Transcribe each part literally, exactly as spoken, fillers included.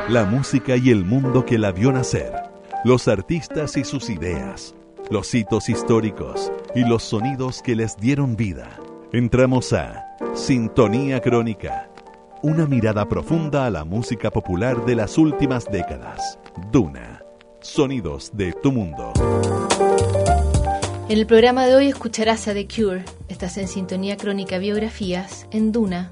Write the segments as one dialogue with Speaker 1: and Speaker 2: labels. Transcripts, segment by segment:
Speaker 1: La música y el mundo que la vio nacer, los artistas y sus ideas, los hitos históricos y los sonidos que les dieron vida. Entramos a Sintonía Crónica, una mirada profunda a la música popular de las últimas décadas. Duna, sonidos de tu mundo.
Speaker 2: En el programa de hoy escucharás a The Cure. Estás en Sintonía Crónica Biografías en Duna.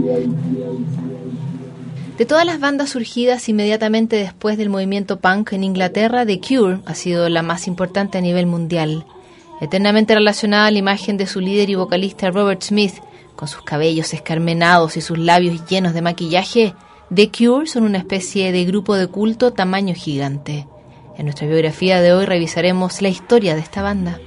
Speaker 2: De todas las bandas surgidas inmediatamente después del movimiento punk en Inglaterra, The Cure ha sido la más importante a nivel mundial. Eternamente relacionada a la imagen de su líder y vocalista Robert Smith, con sus cabellos escarmenados y sus labios llenos de maquillaje, The Cure son una especie de grupo de culto tamaño gigante. En nuestra biografía de hoy revisaremos la historia de esta banda.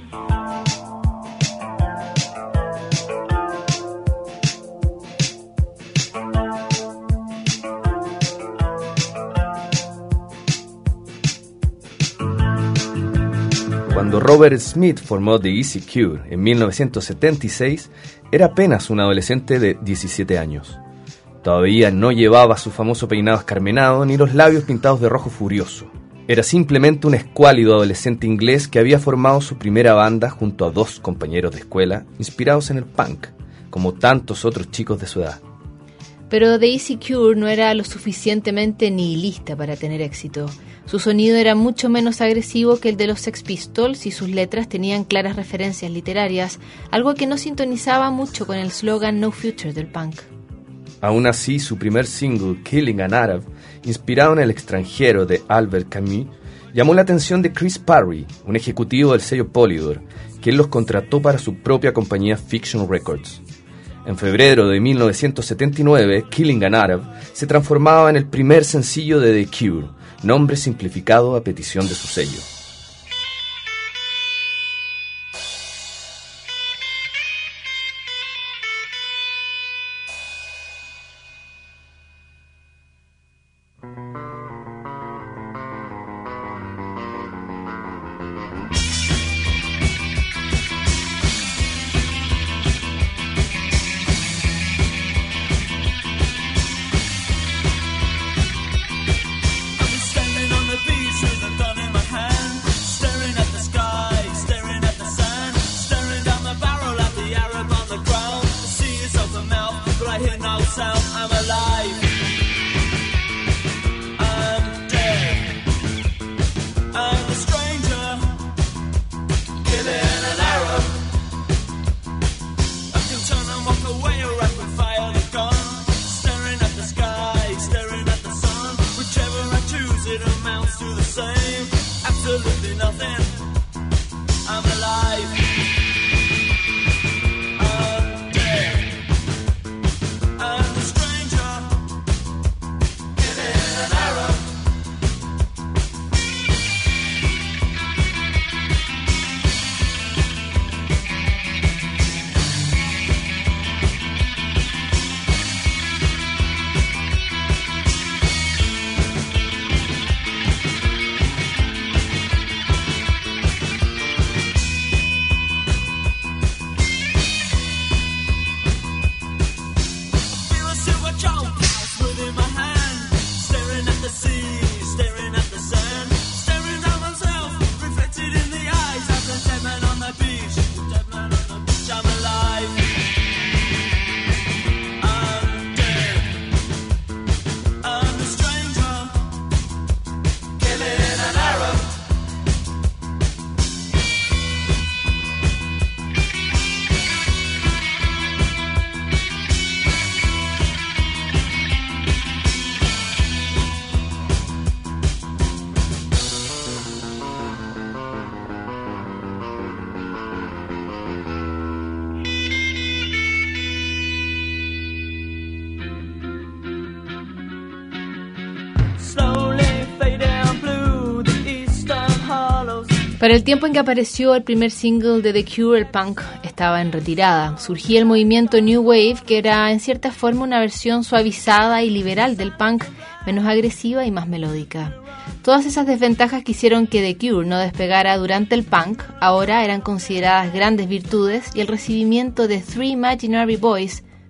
Speaker 3: Cuando Robert Smith formó The Easy Cure en mil novecientos setenta y seis, era apenas un adolescente de diecisiete años. Todavía no llevaba su famoso peinado escarmenado ni los labios pintados de rojo furioso. Era simplemente un escuálido adolescente inglés que había formado su primera banda junto a dos compañeros de escuela inspirados en el punk, como tantos otros chicos de su edad.
Speaker 2: Pero The Easy Cure no era lo suficientemente nihilista para tener éxito. Su sonido era mucho menos agresivo que el de los Sex Pistols y sus letras tenían claras referencias literarias, algo que no sintonizaba mucho con el slogan No Future del punk.
Speaker 3: Aún así, su primer single, Killing an Arab, inspirado en El extranjero de Albert Camus, llamó la atención de Chris Parry, un ejecutivo del sello Polydor, quien los contrató para su propia compañía Fiction Records. En febrero de mil novecientos setenta y nueve, Killing an Arab se transformaba en el primer sencillo de The Cure, nombre simplificado a petición de su sello.
Speaker 2: Para el tiempo en que apareció el primer single de The Cure, el punk estaba en retirada. Surgía el movimiento New Wave, que era en cierta forma una versión suavizada y liberal del punk, menos agresiva y más melódica. Todas esas desventajas que hicieron que The Cure no despegara durante el punk, ahora eran consideradas grandes virtudes, y el recibimiento de Three Imaginary Boys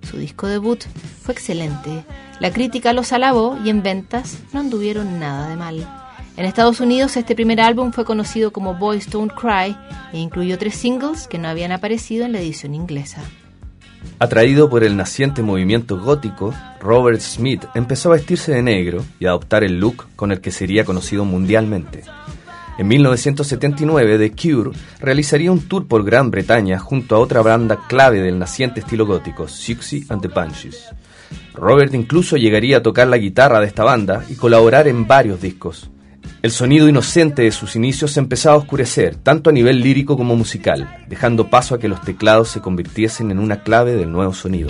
Speaker 2: Su disco debut fue excelente. La crítica los alabó y en ventas no anduvieron nada de mal. En Estados Unidos este primer álbum fue conocido como Boys Don't Cry e incluyó tres singles que no habían aparecido en la edición inglesa.
Speaker 3: Atraído por el naciente movimiento gótico, Robert Smith empezó a vestirse de negro y a adoptar el look con el que sería conocido mundialmente. En mil novecientos setenta y nueve, The Cure realizaría un tour por Gran Bretaña junto a otra banda clave del naciente estilo gótico, Siouxsie and the Banshees. Robert incluso llegaría a tocar la guitarra de esta banda y colaborar en varios discos. El sonido inocente de sus inicios se empezaba a oscurecer, tanto a nivel lírico como musical, dejando paso a que los teclados se convirtiesen en una clave del nuevo sonido.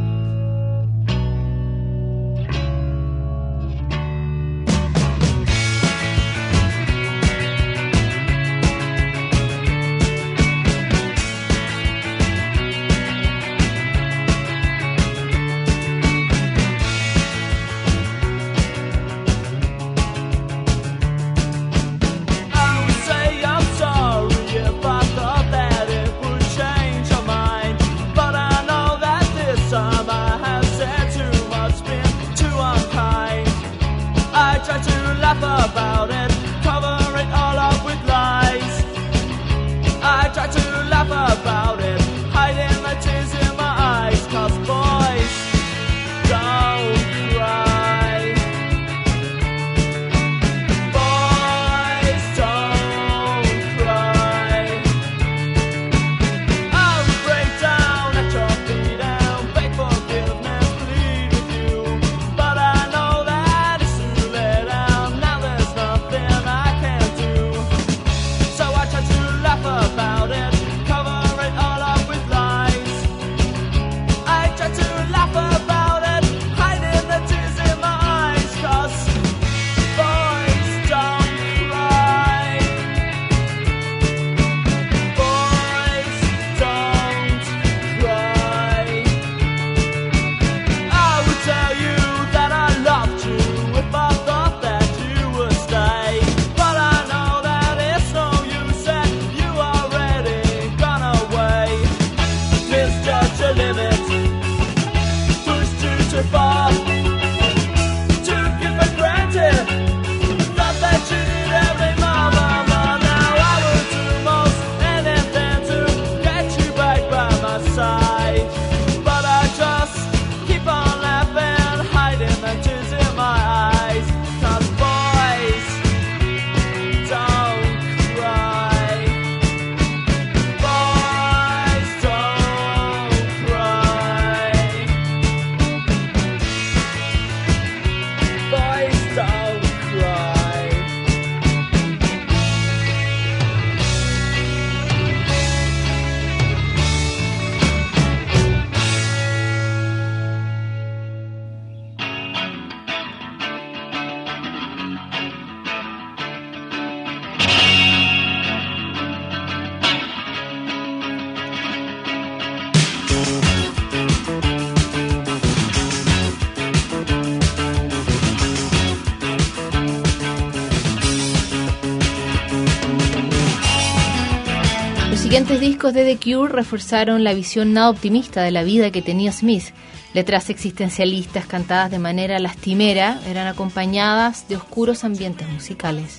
Speaker 2: Los siguientes discos de The Cure reforzaron la visión nada optimista de la vida que tenía Smith. Letras existencialistas cantadas de manera lastimera eran acompañadas de oscuros ambientes musicales.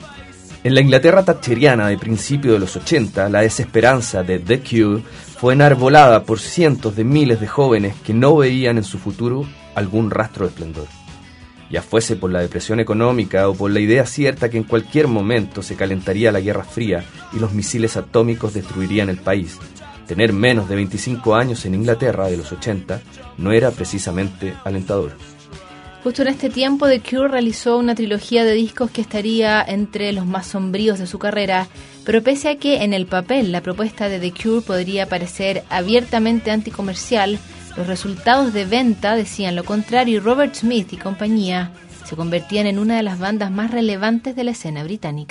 Speaker 3: En la Inglaterra thatcheriana de principios de los ochenta, la desesperanza de The Cure fue enarbolada por cientos de miles de jóvenes que no veían en su futuro algún rastro de esplendor. Ya fuese por la depresión económica o por la idea cierta que en cualquier momento se calentaría la Guerra Fría y los misiles atómicos destruirían el país, tener menos de veinticinco años en Inglaterra de los ochenta no era precisamente alentador.
Speaker 2: Justo en este tiempo, The Cure realizó una trilogía de discos que estaría entre los más sombríos de su carrera, pero pese a que en el papel la propuesta de The Cure podría parecer abiertamente anticomercial, los resultados de venta decían lo contrario y Robert Smith y compañía se convertían en una de las bandas más relevantes de la escena británica.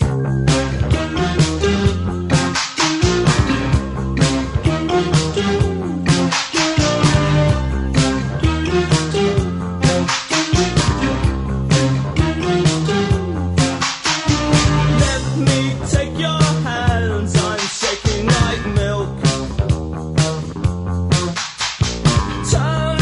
Speaker 4: Time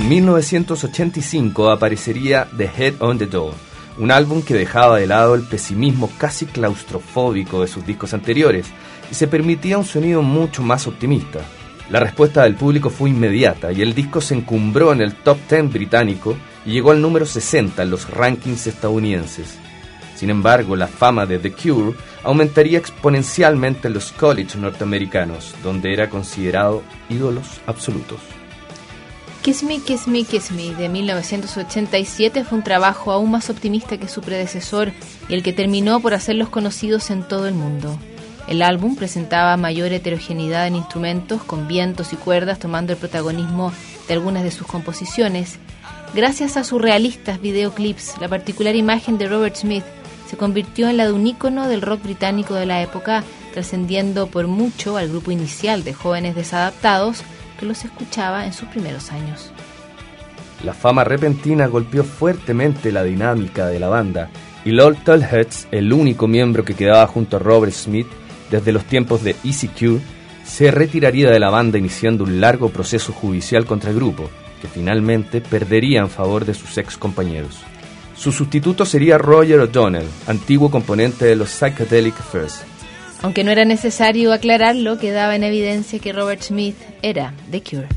Speaker 3: En mil novecientos ochenta y cinco aparecería The Head on the Door, un álbum que dejaba de lado el pesimismo casi claustrofóbico de sus discos anteriores y se permitía un sonido mucho más optimista. La respuesta del público fue inmediata y el disco se encumbró en el top diez británico y llegó al número sesenta en los rankings estadounidenses. Sin embargo, la fama de The Cure aumentaría exponencialmente en los college norteamericanos, donde era considerado ídolos absolutos.
Speaker 2: Kiss Me, Kiss Me, Kiss Me de mil novecientos ochenta y siete fue un trabajo aún más optimista que su predecesor y el que terminó por hacerlos conocidos en todo el mundo. El álbum presentaba mayor heterogeneidad en instrumentos, con vientos y cuerdas tomando el protagonismo de algunas de sus composiciones. Gracias a sus realistas videoclips, la particular imagen de Robert Smith se convirtió en la de un ícono del rock británico de la época, trascendiendo por mucho al grupo inicial de jóvenes desadaptados que los escuchaba en sus primeros años.
Speaker 3: La fama repentina golpeó fuertemente la dinámica de la banda y Lord Tolhurst, el único miembro que quedaba junto a Robert Smith desde los tiempos de Easy Cure, se retiraría de la banda iniciando un largo proceso judicial contra el grupo, que finalmente perdería en favor de sus ex compañeros. Su sustituto sería Roger O'Donnell, antiguo componente de los Psychedelic Furs.
Speaker 2: Aunque no era necesario aclararlo, quedaba en evidencia que Robert Smith era The Cure.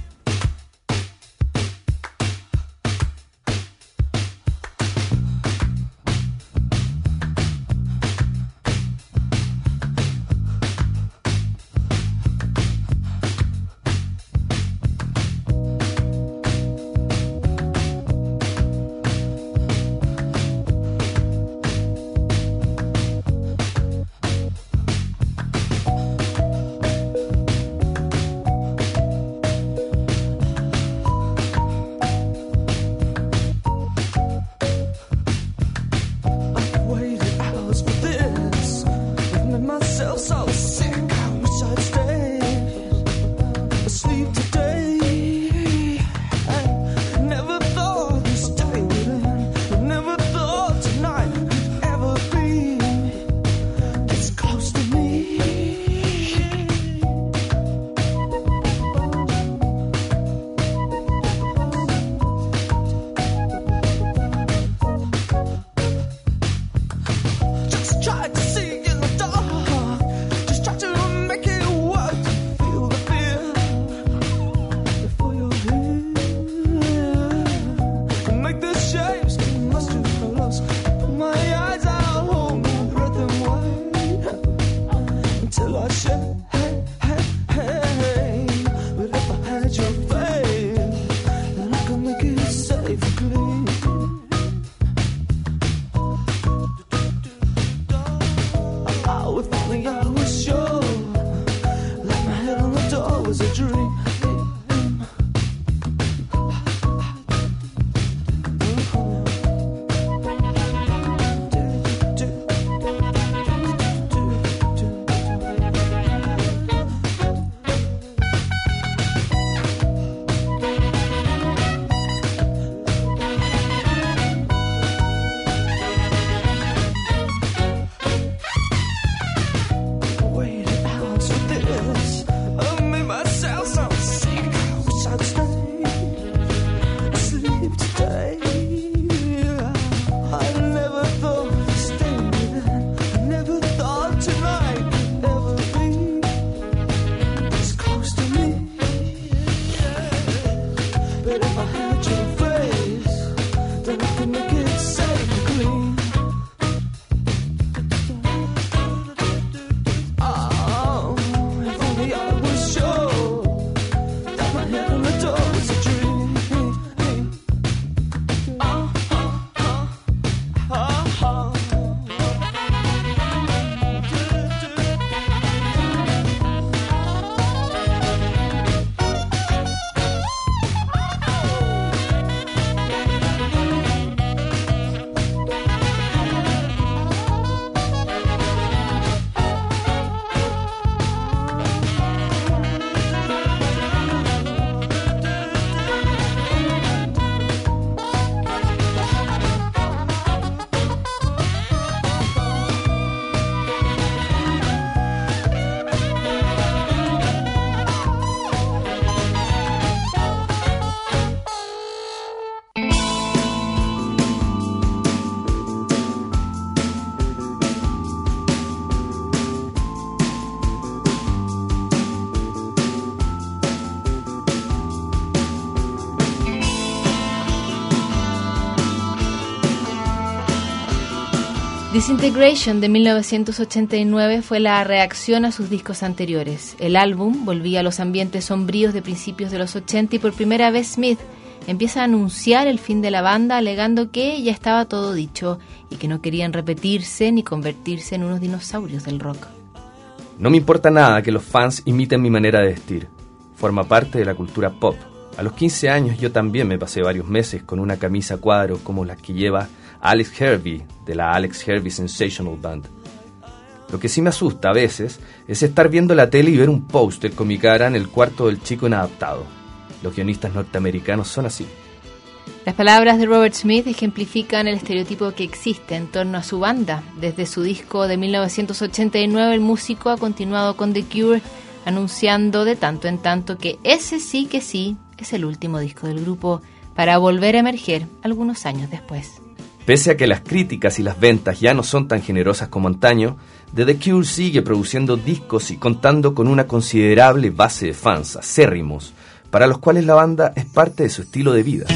Speaker 2: Disintegration de mil novecientos ochenta y nueve fue la reacción a sus discos anteriores. El álbum volvía a los ambientes sombríos de principios de los ochenta y por primera vez Smith empieza a anunciar el fin de la banda alegando que ya estaba todo dicho y que no querían repetirse ni convertirse en unos dinosaurios del rock.
Speaker 3: No me importa nada que los fans imiten mi manera de vestir. Forma parte de la cultura pop. A los quince años yo también me pasé varios meses con una camisa a cuadros como las que lleva Alex Hervey de la Alex Hervey Sensational Band. Lo que sí me asusta a veces es estar viendo la tele y ver un póster con mi cara en el cuarto del chico inadaptado. Los guionistas norteamericanos son así.
Speaker 2: Las palabras de Robert Smith ejemplifican el estereotipo que existe en torno a su banda. Desde su disco de mil novecientos ochenta y nueve, el músico ha continuado con The Cure, anunciando de tanto en tanto que ese sí que sí es el último disco del grupo, para volver a emerger algunos años después.
Speaker 3: Pese a que las críticas y las ventas ya no son tan generosas como antaño, The Cure sigue produciendo discos y contando con una considerable base de fans acérrimos, para los cuales la banda es parte de su estilo de vida.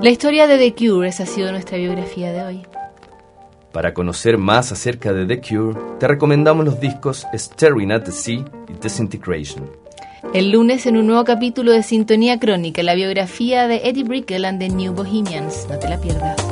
Speaker 2: La historia de The Cure, esa ha sido nuestra biografía de hoy.
Speaker 3: Para conocer más acerca de The Cure, te recomendamos los discos Staring at the Sea y Disintegration.
Speaker 2: El lunes en un nuevo capítulo de Sintonía Crónica, la biografía de Eddie Brickell and the New Bohemians. No te la pierdas.